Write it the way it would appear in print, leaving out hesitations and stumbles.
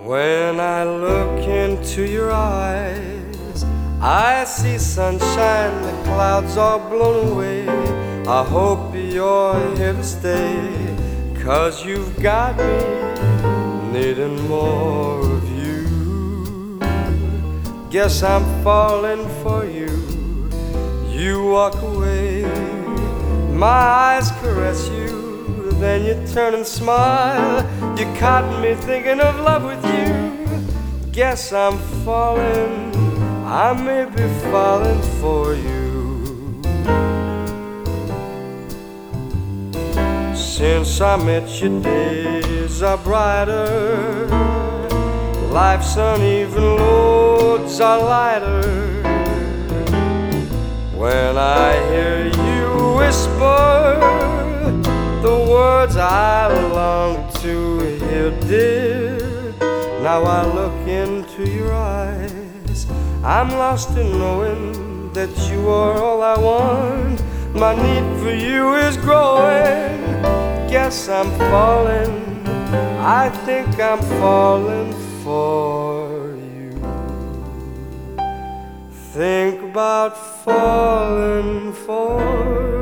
When I look into your eyes, I see sunshine, the clouds are blown away. I hope you're here to stay, 'cause you've got me needing more of you. Guess I'm falling for you. You walk away, my eyes caress you, then you turn and smile. You caught me thinking of love with you. Guess I'm falling, I may be falling for you. Since I met you, days are brighter, life's uneven loads are lighter. When I hear you whisper the words I long to hear, dear, now I look into your eyes. I'm lost in knowing that you are all I want. My need for you is growing. Guess I'm falling, I think I'm falling for you. Think about falling for you.